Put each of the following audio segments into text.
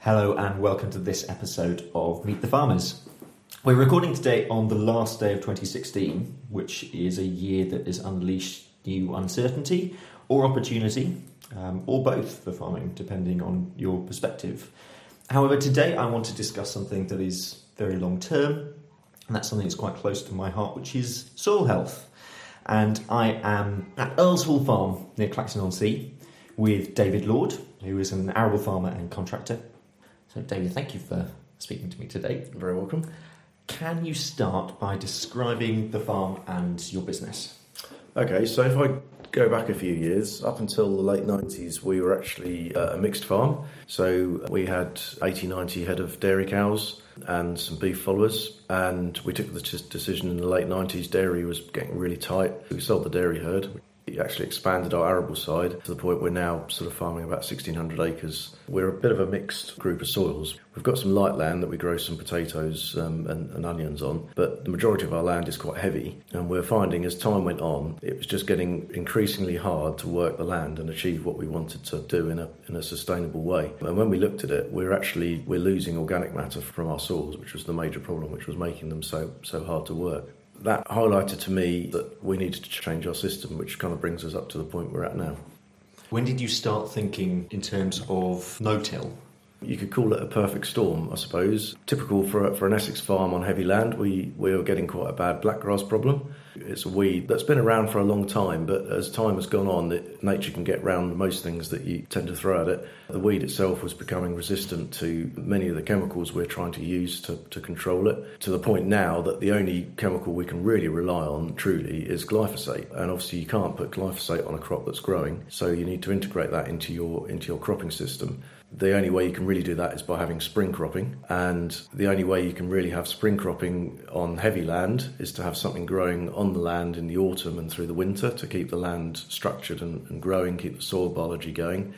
Hello and welcome to this episode of Meet the Farmers. We're recording today on the last day of 2016, which is a year that has unleashed new uncertainty or opportunity, or both for farming, depending on your perspective. However, today I want to discuss something that is very long term, and that's something that's quite close to my heart, which is soil health. And I am at Earls Hall Farm near Clacton-on-Sea with David Lord, who is an arable farmer and contractor. So, David, thank you for speaking to me today. You're very welcome. Can you start by describing the farm and your business? Okay, so if I go back a few years, up until the late 90s, we were actually a mixed farm. So we had 80, 90 head of dairy cows and some beef followers. And we took the decision in the late 90s, dairy was getting really tight. We sold the dairy herd. We actually expanded our arable side to the point we're now sort of farming about 1,600 acres. We're a bit of a mixed group of soils. We've got some light land that we grow some potatoes and onions on, but the majority of our land is quite heavy. And we're finding as time went on, it was just getting increasingly hard to work the land and achieve what we wanted to do in a sustainable way. And when we looked at it, we're losing organic matter from our soils, which was the major problem, which was making them so hard to work. That highlighted to me that we needed to change our system, which kind of brings us up to the point we're at now. When did you start thinking in terms of no-till? You could call it a perfect storm, I suppose. Typical for an Essex farm on heavy land, we were getting quite a bad blackgrass problem. It's a weed that's been around for a long time, but as time has gone on, nature can get round most things that you tend to throw at it. The weed itself was becoming resistant to many of the chemicals we're trying to use to control it, to the point now that the only chemical we can really rely on, truly, is glyphosate. And obviously you can't put glyphosate on a crop that's growing, so you need to integrate that into your cropping system. The only way you can really do that is by having spring cropping, and the only way you can really have spring cropping on heavy land is to have something growing on the land in the autumn and through the winter to keep the land structured and growing, keep the soil biology going.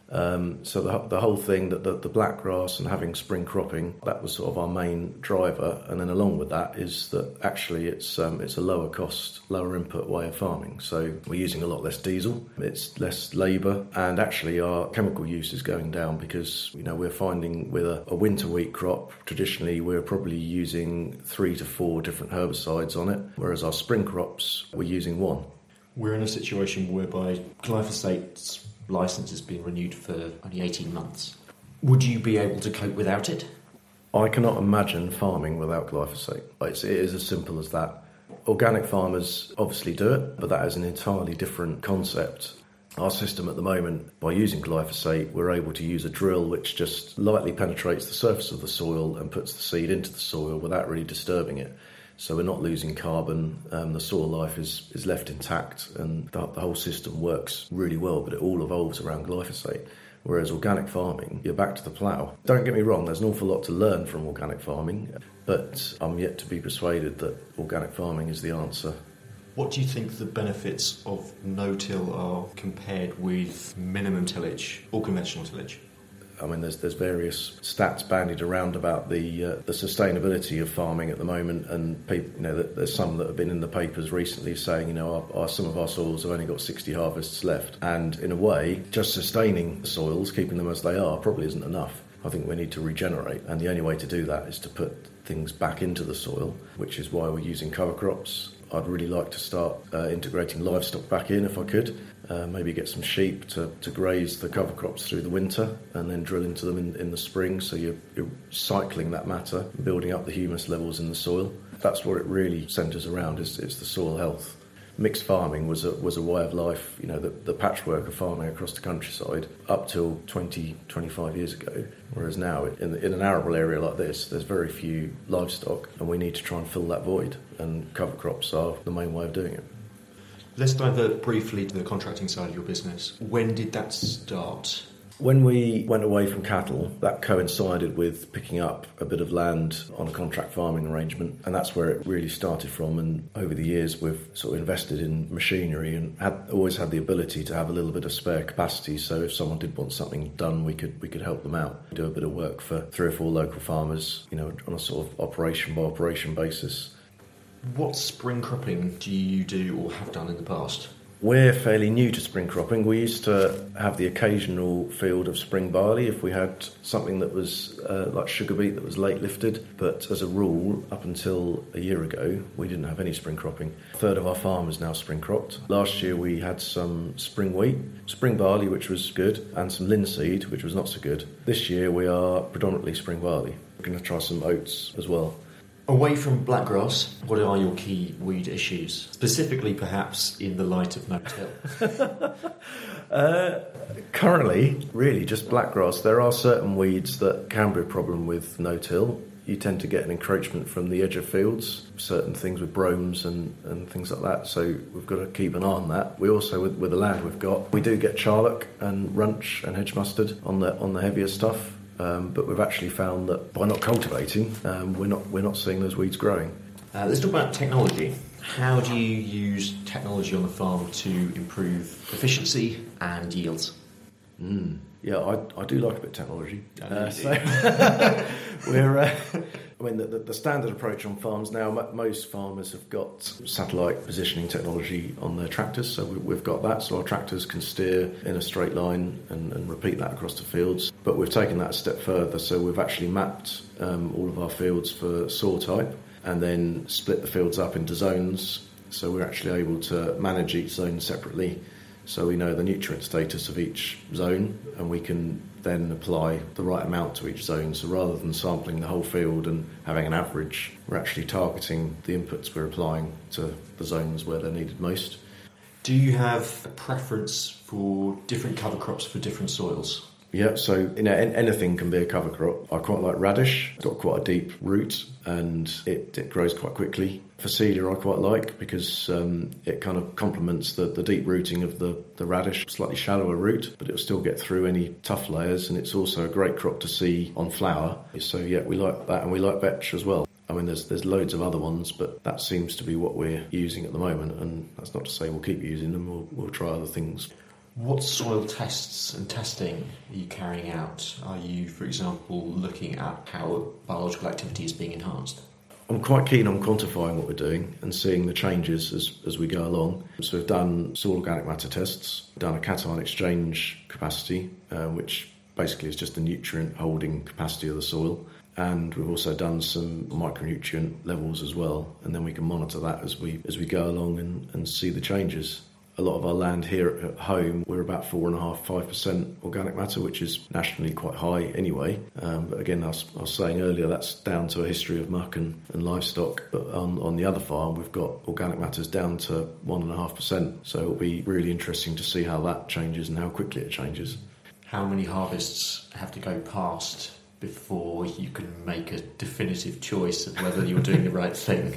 So the whole thing, that the black grass and having spring cropping, that was sort of our main driver. And then along with that is that actually it's a lower cost, lower input way of farming. So we're using a lot less diesel, it's less labour, and actually our chemical use is going down because, we're finding with a winter wheat crop, traditionally we're probably using 3 to 4 different herbicides on it, whereas our spring crops, we're using one. We're in a situation whereby glyphosate's licence has been renewed for only 18 months. Would you be able to cope without it? I cannot imagine farming without glyphosate. It is as simple as that. Organic farmers obviously do it, but that is an entirely different concept. Our system at the moment, by using glyphosate, we're able to use a drill which just lightly penetrates the surface of the soil and puts the seed into the soil without really disturbing it. So we're not losing carbon, the soil life is left intact, and the whole system works really well, but it all evolves around glyphosate. Whereas organic farming, you're back to the plough. Don't get me wrong, there's an awful lot to learn from organic farming, but I'm yet to be persuaded that organic farming is the answer. What do you think the benefits of no-till are compared with minimum tillage or conventional tillage? I mean, there's various stats bandied around about the sustainability of farming at the moment, and people, there's some that have been in the papers recently saying, some of our soils have only got 60 harvests left, and in a way, just sustaining the soils, keeping them as they are, probably isn't enough. I think we need to regenerate, and the only way to do that is to put things back into the soil, which is why we're using cover crops. I'd really like to start integrating livestock back in if I could. Maybe get some sheep to graze the cover crops through the winter and then drill into them in the spring, so you're cycling that matter, building up the humus levels in the soil. That's what it really centres around, is the soil health. Mixed farming was a way of life, the patchwork of farming across the countryside up till 25 years ago, whereas now in an arable area like this, there's very few livestock, and we need to try and fill that void, and cover crops are the main way of doing it. Let's divert briefly to the contracting side of your business. When did that start? When we went away from cattle, that coincided with picking up a bit of land on a contract farming arrangement, and that's where it really started from. And over the years, we've sort of invested in machinery and always had the ability to have a little bit of spare capacity. So if someone did want something done, we could help them out. Do a bit of work for 3 or 4 local farmers, on a sort of operation by operation basis. What spring cropping do you do or have done in the past? We're fairly new to spring cropping. We used to have the occasional field of spring barley if we had something that was like sugar beet that was late lifted. But as a rule, up until a year ago, we didn't have any spring cropping. A third of our farm is now spring cropped. Last year we had some spring wheat, spring barley, which was good, and some linseed, which was not so good. This year we are predominantly spring barley. We're going to try some oats as well. Away from blackgrass, what are your key weed issues? Specifically, perhaps, in the light of no-till. Currently, really just blackgrass. There are certain weeds that can be a problem with no-till. You tend to get an encroachment from the edge of fields, certain things with bromes and things like that, so we've got to keep an eye on that. We also, with the land we've got, we do get charlock and runch and hedge mustard on the heavier stuff. But we've actually found that by not cultivating, we're not seeing those weeds growing. Let's talk about technology. How do you use technology on the farm to improve efficiency and yields? Yeah, I do like a bit of technology. The standard approach on farms now, most farmers have got satellite positioning technology on their tractors, so we've got that, so our tractors can steer in a straight line and repeat that across the fields. But we've taken that a step further, so we've actually mapped all of our fields for soil type and then split the fields up into zones, so we're actually able to manage each zone separately. So we know the nutrient status of each zone, and we can then apply the right amount to each zone. So rather than sampling the whole field and having an average, we're actually targeting the inputs we're applying to the zones where they're needed most. Do you have a preference for different cover crops for different soils? Yeah, so anything can be a cover crop. I quite like radish. It's got quite a deep root and it grows quite quickly. Phacelia I quite like because it kind of complements the deep rooting of the radish, slightly shallower root, but it'll still get through any tough layers, and it's also a great crop to see on flower. So yeah, we like that, and we like vetch as well. I mean, there's loads of other ones, but that seems to be what we're using at the moment, and that's not to say we'll keep using them. We'll try other things. What soil tests and testing are you carrying out? Are you, for example, looking at how biological activity is being enhanced? I'm quite keen on quantifying what we're doing and seeing the changes as we go along. So we've done soil organic matter tests, done a cation exchange capacity, which basically is just the nutrient holding capacity of the soil. And we've also done some micronutrient levels as well, and then we can monitor that as we go along and see the changes. A lot of our land here at home, we're about 4.5-5% organic matter, which is nationally quite high anyway. But again, I was saying earlier, that's down to a history of muck and livestock. But on the other farm, we've got organic matters down to 1.5%. So it'll be really interesting to see how that changes and how quickly it changes. How many harvests have to go past before you can make a definitive choice of whether you're doing the right thing?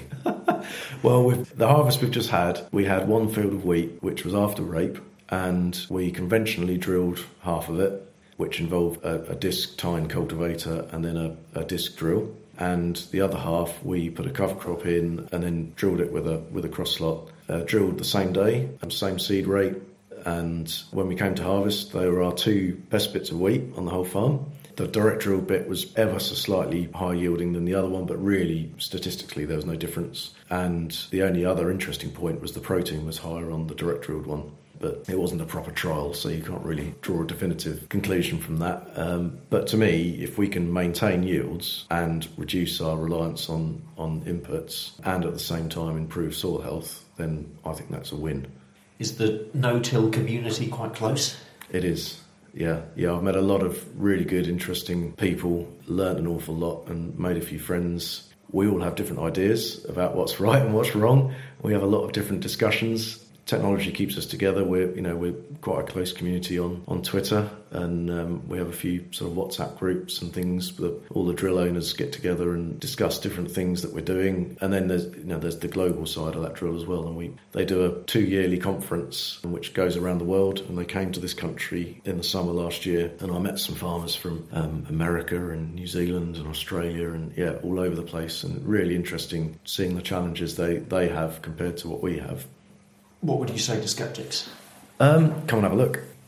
Well, with the harvest we've just had, we had one field of wheat, which was after rape, and we conventionally drilled half of it, which involved a disc tine cultivator and then a disc drill. And the other half, we put a cover crop in and then drilled it with a cross slot. Drilled the same day, same seed rate, and when we came to harvest, there were our two best bits of wheat on the whole farm. The direct drill bit was ever so slightly higher yielding than the other one, but really, statistically, there was no difference. And the only other interesting point was the protein was higher on the direct drilled one. But it wasn't a proper trial, so you can't really draw a definitive conclusion from that. But to me, if we can maintain yields and reduce our reliance on inputs and at the same time improve soil health, then I think that's a win. Is the no-till community quite close? It is. Yeah, I've met a lot of really good, interesting people, learnt an awful lot and made a few friends. We all have different ideas about what's right and what's wrong. We have a lot of different discussions. Technology keeps us together. We're quite a close community on Twitter, and we have a few sort of WhatsApp groups and things that all the drill owners get together and discuss different things that we're doing. And then there's the global side of that drill as well. And they do a 2-yearly conference which goes around the world. And they came to this country in the summer last year, and I met some farmers from America and New Zealand and Australia and all over the place. And really interesting seeing the challenges they have compared to what we have. What would you say to sceptics? Come and have a look.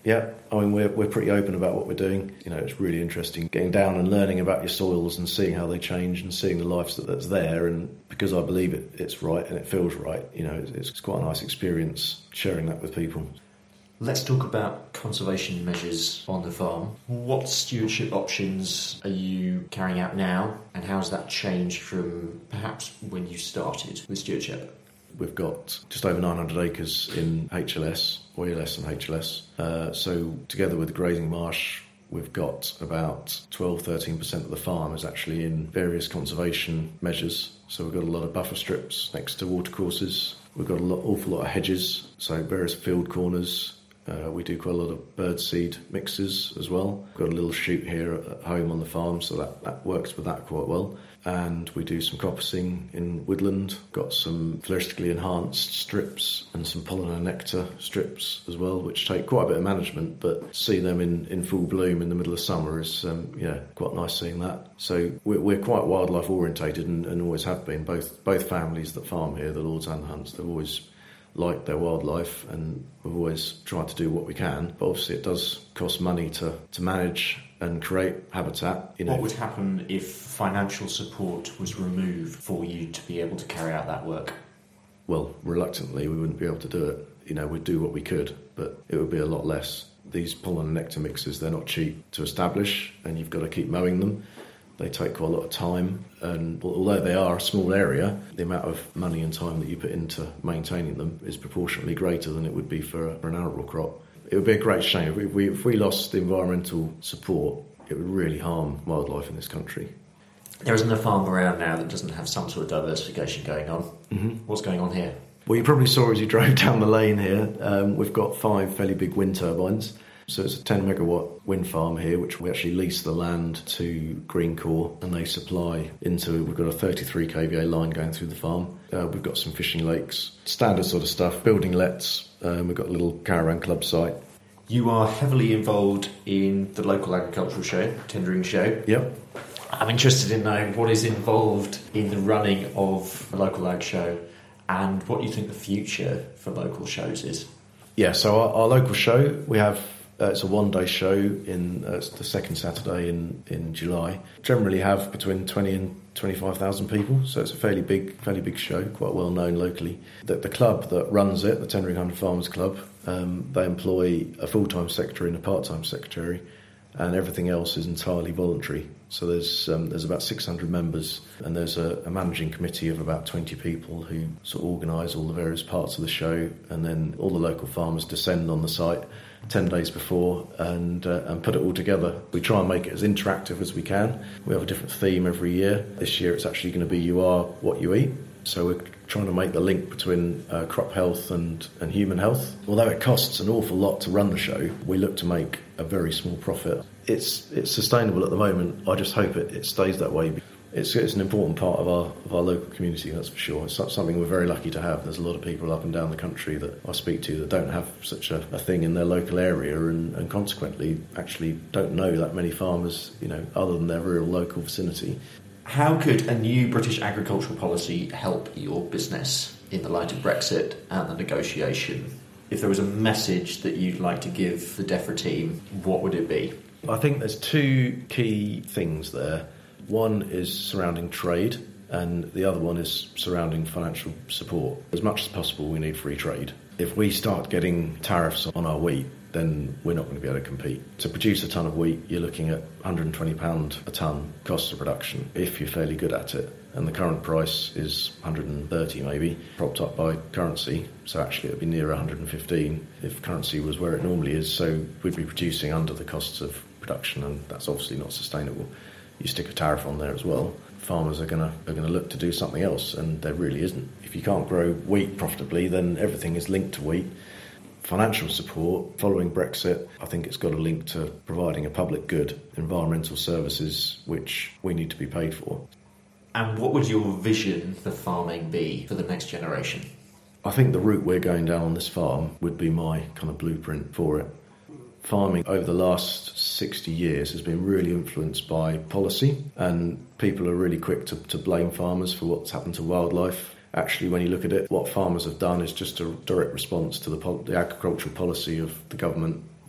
Yeah, I mean, we're pretty open about what we're doing. You know, it's really interesting getting down and learning about your soils and seeing how they change and seeing the life that's there. And because I believe it's right and it feels right, you know, it's quite a nice experience sharing that with people. Let's talk about conservation measures on the farm. What stewardship options are you carrying out now, and how has that changed from perhaps when you started with stewardship? We've got just over 900 acres in HLS, or ELS and HLS. So together with the grazing marsh, we've got about 12-13% of the farm is actually in various conservation measures. So we've got a lot of buffer strips next to watercourses. We've got awful lot of hedges, so various field corners. We do quite a lot of birdseed mixes as well. We've got a little shoot here at home on the farm, so that works with that quite well. And we do some coppicing in woodland, got some floristically enhanced strips and some pollen and nectar strips as well, which take quite a bit of management, but see them in full bloom in the middle of summer is quite nice seeing that. So we're quite wildlife orientated and always have been. Both families that farm here, the Lords and the Hunts, they've always liked their wildlife, and we've always tried to do what we can. But obviously it does cost money to manage and create habitat. You know, what would happen if financial support was removed for you to be able to carry out that work? Well, reluctantly, we wouldn't be able to do it. You know, we'd do what we could, but it would be a lot less. These pollen and nectar mixes, they're not cheap to establish, and you've got to keep mowing them. They take quite a lot of time, and although they are a small area, the amount of money and time that you put into maintaining them is proportionately greater than it would be for an arable crop. It would be a great shame. If we lost the environmental support, it would really harm wildlife in this country. There isn't a farm around now that doesn't have some sort of diversification going on. Mm-hmm. What's going on here? Well, you probably saw as you drove down the lane here, we've got 5 fairly big wind turbines. So it's a 10 megawatt wind farm here, which we actually lease the land to Greencore, and they supply into, we've got a 33 kVA line going through the farm. We've got some fishing lakes, standard sort of stuff, building lets. We've got a little caravan club site. You are heavily involved in the local agricultural show, tendering show. Yep. I'm interested in knowing what is involved in the running of the local ag show and what you think the future for local shows is. Yeah, so our local show, we have it's a one-day show it's the second Saturday in July. Generally have between 20 and 25,000 people, so it's a fairly big show, quite well known locally. The club that runs it, the Tendring Hundred Farmers Club, they employ a full-time secretary and a part-time secretary, and everything else is entirely voluntary. So there's about 600 members, and there's a managing committee of about 20 people who sort of organise all the various parts of the show, and then all the local farmers descend on the site 10 days before and put it all together. We try and make it as interactive as we can. We have a different theme every year. This year it's actually going to be You Are What You Eat. So we're trying to make the link between crop health and human health. Although it costs an awful lot to run the show, we look to make a very small profit. It's sustainable at the moment. I just hope it stays that way. It's an important part of our local community, that's for sure. It's something we're very lucky to have. There's a lot of people up and down the country that I speak to that don't have such a thing in their local area, and consequently actually don't know that many farmers, you know, other than their real local vicinity. How could a new British agricultural policy help your business in the light of Brexit and the negotiation? If there was a message that you'd like to give the DEFRA team, what would it be? I think there's 2 key things there. One is surrounding trade, and the other one is surrounding financial support. As much as possible, we need free trade. If we start getting tariffs on our wheat, then we're not going to be able to compete. To produce a tonne of wheat, you're looking at £120 a tonne cost of production, if you're fairly good at it. And the current price is 130 maybe, propped up by currency. So actually it would be near 115 if currency was where it normally is. So we'd be producing under the costs of production, and that's obviously not sustainable. You stick a tariff on there as well, farmers are going to look to do something else, and there really isn't. If you can't grow wheat profitably, then everything is linked to wheat. Financial support, following Brexit, I think it's got a link to providing a public good, environmental services, which we need to be paid for. And what would your vision for farming be for the next generation? I think the route we're going down on this farm would be my kind of blueprint for it. Farming over the last 60 years has been really influenced by policy, and people are really quick to blame farmers for what's happened to wildlife. Actually, when you look at it, what farmers have done is just a direct response to the agricultural policy of the government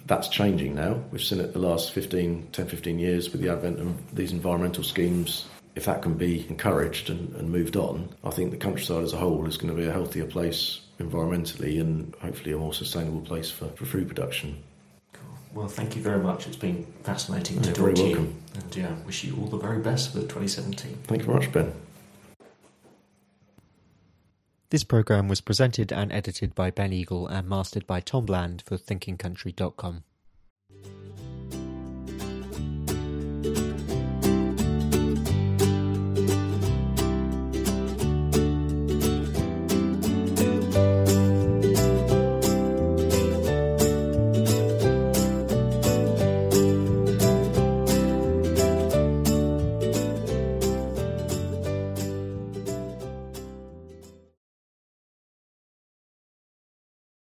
That's changing now. We've seen it the last 10, 15 years with the advent of these environmental schemes. If that can be encouraged and moved on, I think the countryside as a whole is going to be a healthier place environmentally and hopefully a more sustainable place for food production. Cool. Well, thank you very much. It's been fascinating to talk very to welcome. you. And wish you all the very best for 2017. Thank you very much, Ben. This programme was presented and edited by Ben Eagle and mastered by Tom Bland for thinkingcountry.com.